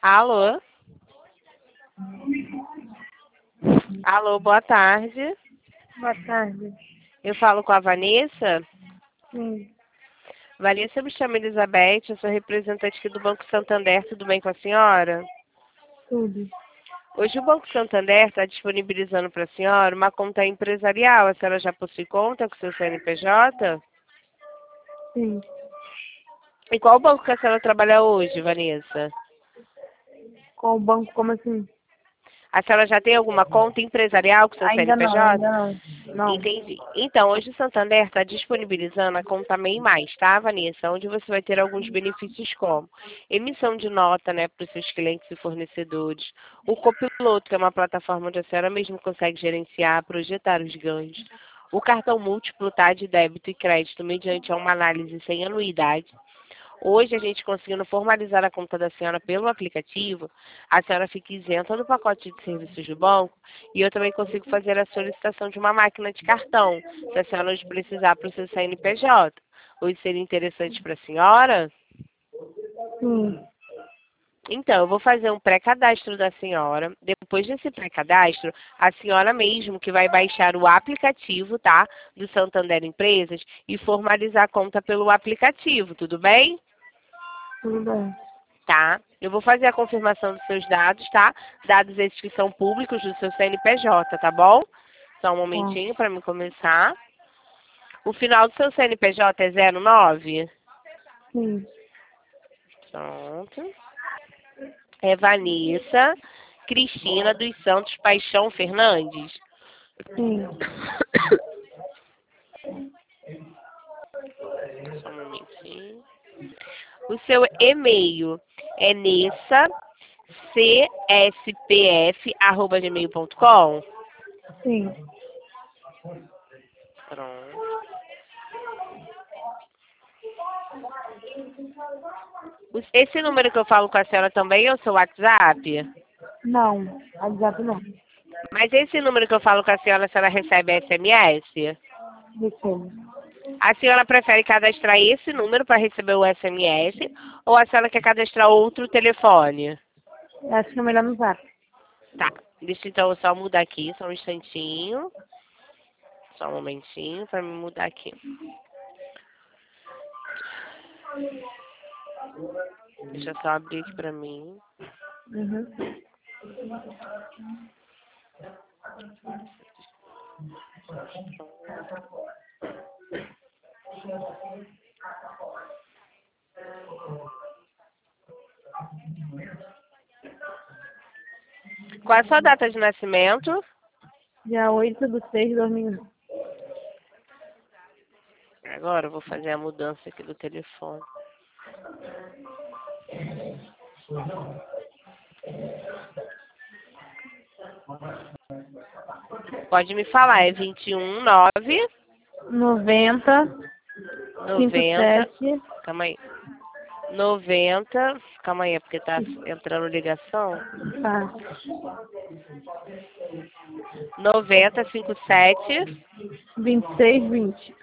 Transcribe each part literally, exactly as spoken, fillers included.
Alô? Alô, boa tarde. Boa tarde. Eu falo com a Vanessa. Sim. Vanessa, eu me chamo Elizabeth, eu sou representante aqui do Banco Santander. Tudo bem com a senhora? Tudo. Hoje o Banco Santander está disponibilizando para a senhora uma conta empresarial. A senhora já possui conta com seu C N P J? Sim. E qual banco que a senhora trabalha hoje, Vanessa? Com o banco, como assim? A senhora já tem alguma conta empresarial com seu Ainda não, C N P J? ainda não. Não. Entendi. Então, hoje o Santander está disponibilizando a conta MEI Mais, tá, Vanessa? Onde você vai ter alguns benefícios como emissão de nota, né, para os seus clientes e fornecedores. O Copiloto, que é uma plataforma onde a senhora mesmo consegue gerenciar, projetar os ganhos. O cartão múltiplo, tá, de débito e crédito, mediante uma análise sem anuidade. Hoje, a gente conseguindo formalizar a conta da senhora pelo aplicativo, a senhora fica isenta do pacote de serviços do banco e eu também consigo fazer a solicitação de uma máquina de cartão, se a senhora hoje precisar para o seu C N P J. Hoje seria interessante para a senhora? Sim. Então, eu vou fazer um pré-cadastro da senhora. Depois desse pré-cadastro, a senhora mesmo que vai baixar o aplicativo, tá? Do Santander Empresas e formalizar a conta pelo aplicativo, tudo bem? Tudo bem. Tá? Eu vou fazer a confirmação dos seus dados, tá? Dados esses que são públicos do seu C N P J, tá bom? Só um momentinho para me começar. O final do seu C N P J é zero nove? Sim. Pronto. É Vanessa Cristina dos Santos Paixão Fernandes. Sim. Só um momentinho. O seu e-mail é nessa c s p f arroba gmail ponto com? Sim. Pronto. Os- Esse número que eu falo com a senhora também é o seu WhatsApp? Não. WhatsApp não. Mas esse número que eu falo com a senhora, a senhora recebe S M S? Recebo. A senhora prefere cadastrar esse número para receber o S M S ou a senhora quer cadastrar outro telefone? Acho que é melhor no Zap. Tá, deixa então eu só mudar aqui, só um instantinho. Só um momentinho para me mudar aqui. Deixa eu só abrir aqui para mim. Uhum. Qual é a sua data de nascimento? Dia oito de seis de dois mil e um. Agora eu vou fazer a mudança aqui do telefone. Pode me falar, é vinte e um, nove, noventa, cinquenta e noventa, sete. calma aí, noventa, calma aí, é porque tá entrando ligação. Tá. noventa, cinquenta e sete, vinte e seis, vinte.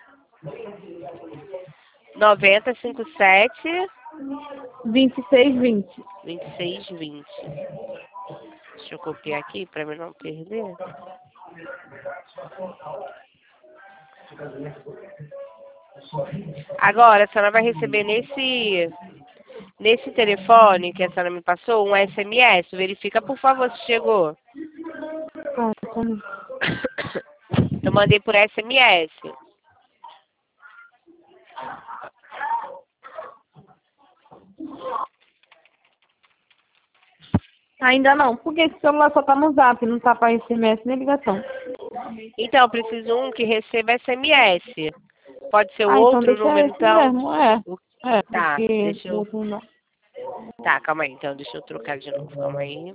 noventa, cinquenta e sete, vinte e seis, vinte. vinte e seis, vinte. Deixa eu copiar aqui para mim não perder. Agora, a senhora vai receber nesse, nesse telefone que a senhora me passou um S M S. Verifica, por favor, se chegou. Ah, como? Eu mandei por S M S. Ainda não. Porque esse celular só tá no Zap, não tá pra S M S nem ligação. Então, eu preciso um que receba S M S. Pode ser o Ah, então outro deixa número, esse então? mesmo, é. O- É, Tá, porque deixa o eu... outro não. Tá, calma aí, então. Deixa eu trocar de novo. Calma aí.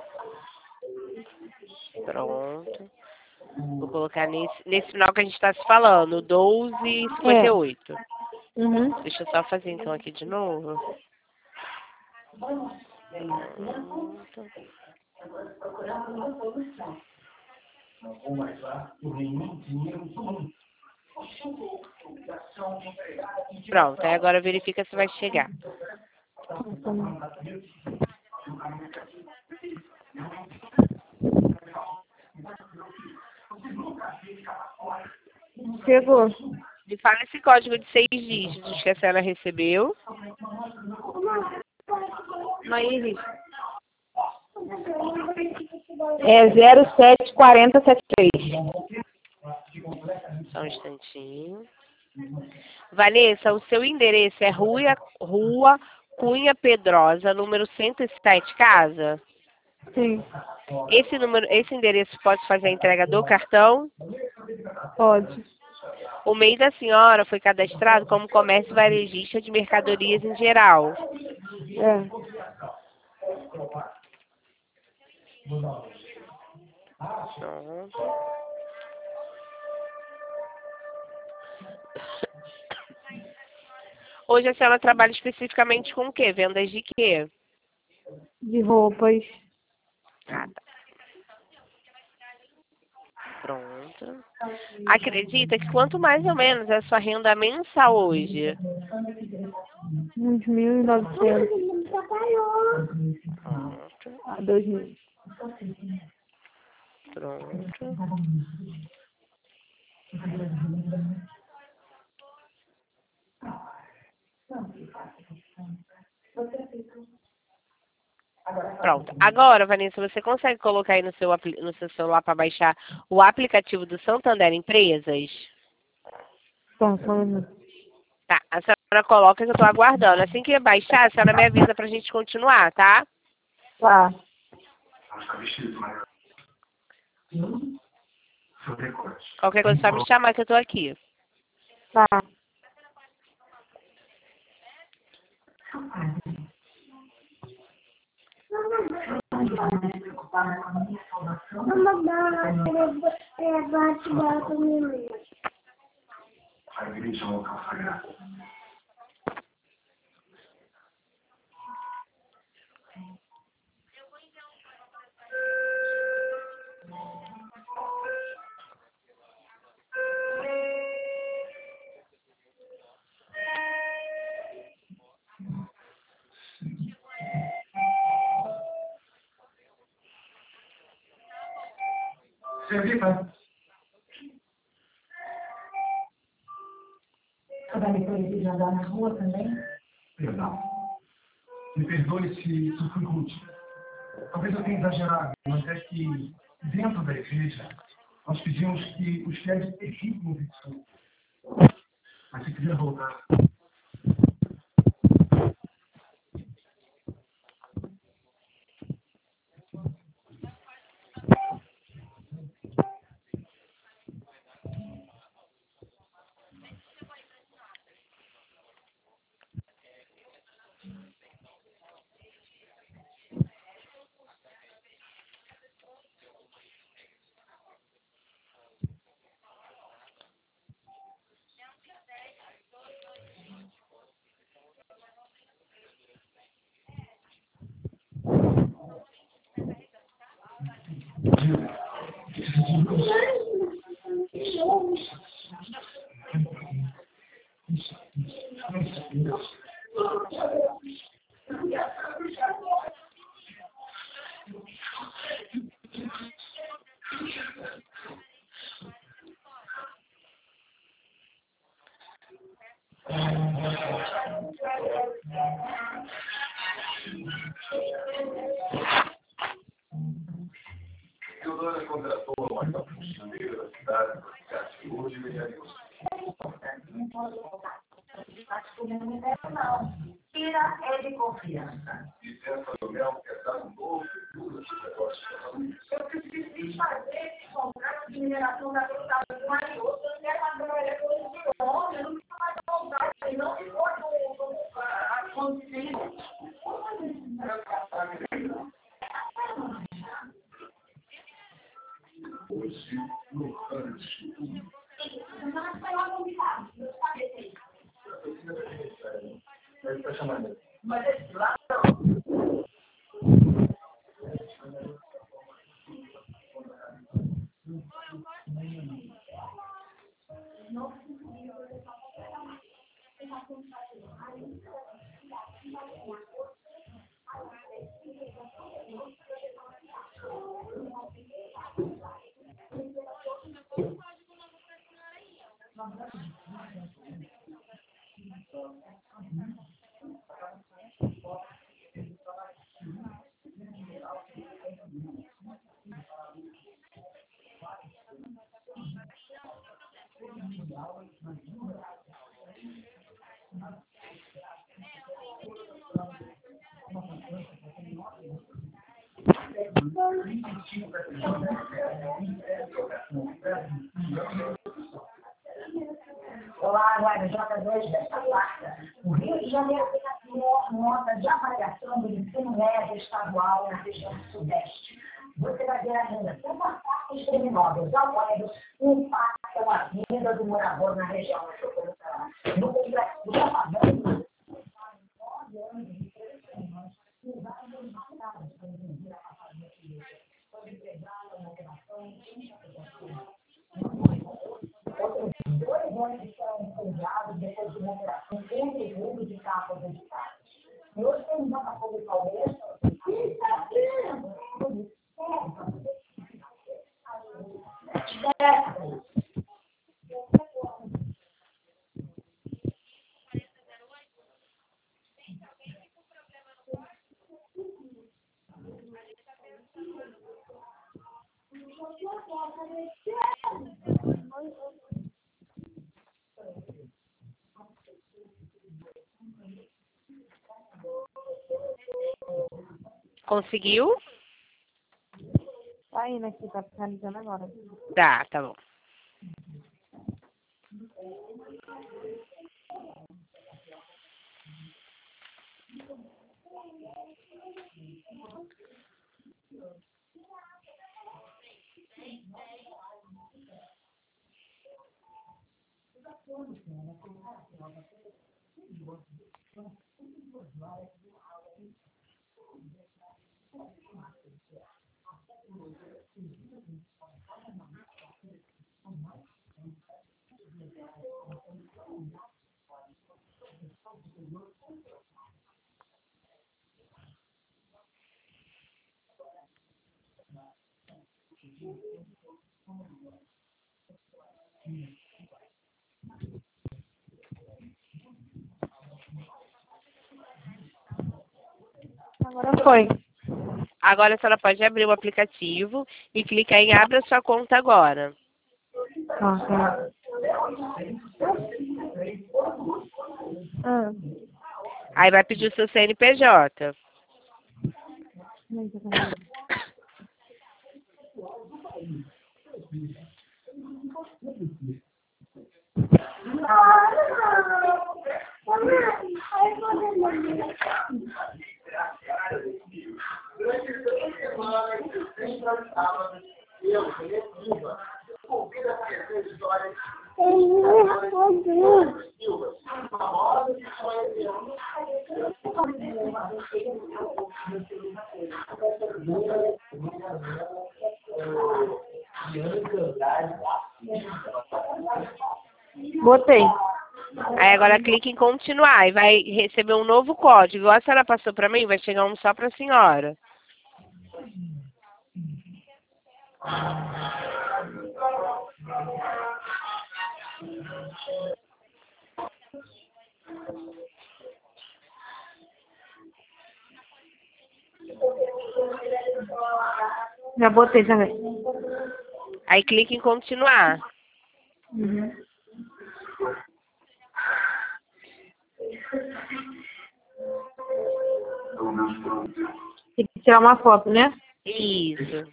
Pronto. Vou colocar nesse, nesse final que a gente está se falando, doze e cinquenta e É. oito. Uhum. Deixa eu só fazer então aqui de novo. Pronto. Pronto, aí agora verifica se vai chegar. Chegou. Me fala esse código de seis dígitos que a senhora recebeu. Maíris. É zero sete quatro zero sete três. Só um instantinho. Vanessa, o seu endereço é Rua, Rua Cunha Pedrosa, número cento e sete, casa? Sim, Esse, número, esse endereço pode fazer a entrega do cartão? pode. O MEI da senhora foi cadastrado como comércio varejista de mercadorias em geral. É. Pronto. Hoje a senhora trabalha especificamente com o quê? Vendas de quê? De roupas. Ah, tá. Pronto. Acredita que quanto mais ou menos é a sua renda mensal hoje? Uns mil e novecentos. Pronto. Ah, dois mil. Pronto. Pronto. Agora, Vanessa, você consegue colocar aí no seu, apli- no seu celular para baixar o aplicativo do Santander Empresas? Então, só um minuto. Tá. A senhora coloca que eu estou aguardando. Assim que baixar, a senhora me avisa para a gente continuar, tá? Tá. Qualquer coisa, é só me chamar que eu estou aqui. Tá. A igreja é um local sagrado. Servita. Você vai me proibir de andar na rua também? Perdão. Me perdoe se isso fui rude. Talvez eu tenha exagerado, mas é que dentro da igreja nós pedimos que os fiéis evitem o vício. Mas se quiser voltar, Teodora contratou uma faxineira da cidade para ficar de hoje e melhorar os Não. Tira é de confiança. e essa reunião quer dar um novo futuro a esse negócio de família. Eu preciso desfazer esse contrato de mineração da fruta do marido. Eu quero mandar ele coisa de homem, eu não preciso mais voltar. Ele não se pode acontecer. Hoje, no ano de futuro, Não vai lá convidar. Não sabe assim. ele está chamando. Mas esse lá não. Olá, agora J dois desta quarta. O Rio de Janeiro tem a pior nota de avaliação do ensino médio estadual na região sudeste. Você vai ver ainda como as taxas criminosos alunos impactam a vida do morador na região metropolitana. No complexo da favela, outros dois ônibus foram incendiados depois de uma operação entre roubo de carros editados. E hoje tem uma Botafogo Paulista. Conseguiu? Tá indo aqui, tá finalizando agora. Tá, tá bom. Agora foi. Agora a senhora pode abrir o aplicativo e clicar em Abra sua conta agora. Nossa. Ah. Aí vai pedir o seu C N P J. Botei. Aí agora clique em continuar e vai receber um novo código. Igual a senhora passou para mim, vai chegar um só para a senhora. Já botei também. Aí clique em continuar. Uhum. Tem que tirar uma foto, né? Isso.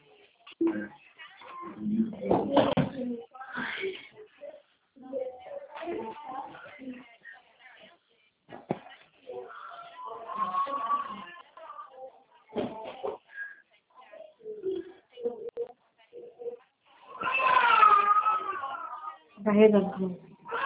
Carregando.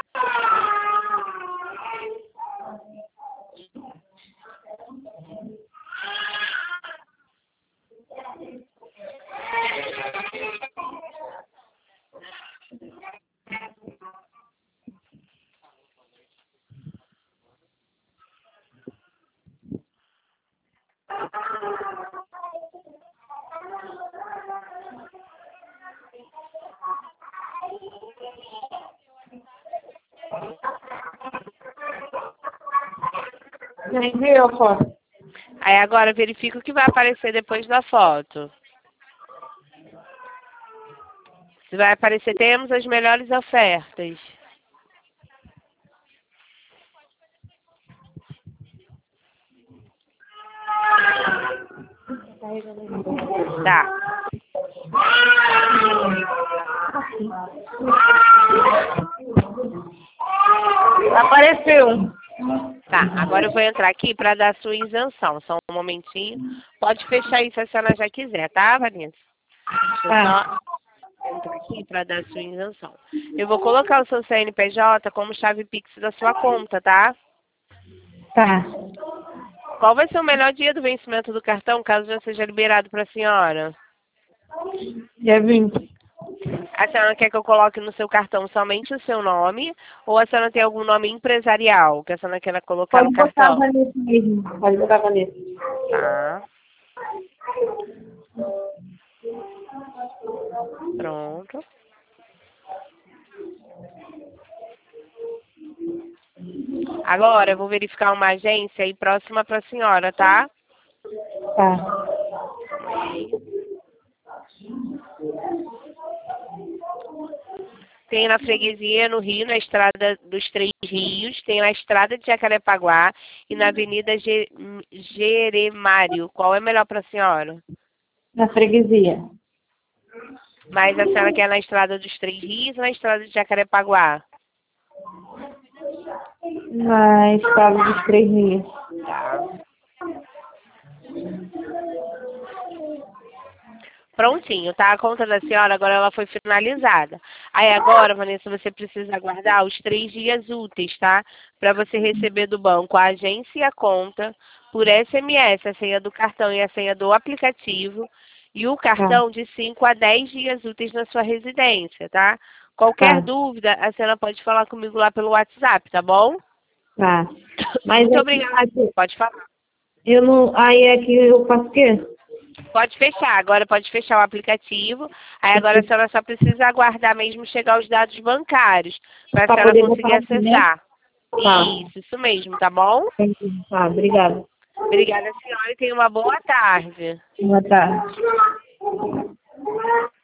Já enviou a foto. Aí agora verifica o que vai aparecer depois da foto. Se vai aparecer, temos as melhores ofertas. Tá. Apareceu. Tá, agora eu vou entrar aqui para dar a sua isenção. Só um momentinho. Pode fechar aí se a senhora já quiser, tá, Vanessa? Deixa eu Tá. só entrar aqui para dar a sua isenção. Eu vou colocar o seu C N P J como chave Pix da sua conta, tá? Tá. Qual vai ser o melhor dia do vencimento do cartão, caso já seja liberado para a senhora? Dia vinte. A senhora quer que eu coloque no seu cartão somente o seu nome? Ou a senhora tem algum nome empresarial que a senhora queira colocar Pode no botar a cartão? Vanessa mesmo. Pode botar a Vanessa. Tá. Pronto. Agora eu vou verificar uma agência aí próxima para a senhora, tá? Tá. Tem na freguesia, no Rio, na estrada dos Três Rios, tem na estrada de Jacarepaguá e na Avenida Ge Jeremário. Qual é melhor para a senhora? Na freguesia. Mas a senhora quer na estrada dos Três Rios ou na estrada de Jacarepaguá? Na estrada dos Três Rios. Tá. Prontinho, tá? A conta da senhora agora ela foi finalizada. Aí agora, Vanessa, você precisa aguardar os três dias úteis, tá? Para você receber do banco a agência e a conta por S M S, a senha do cartão e a senha do aplicativo. E o cartão de cinco a dez dias úteis na sua residência, tá? Qualquer Tá. dúvida, a senhora pode falar comigo lá pelo WhatsApp, tá bom? Tá. Mas Muito aqui- obrigada. aqui, Pode falar. eu não. Aí é que eu faço o quê? Pode fechar, agora pode fechar o aplicativo. Aí agora a senhora só precisa aguardar mesmo chegar os dados bancários para a Pra senhora poder conseguir botar aqui, né? acessar. Tá. Isso, isso mesmo, tá bom? Entendi. Tá, obrigada. Obrigada, senhora, e tenha uma boa tarde. Boa tarde.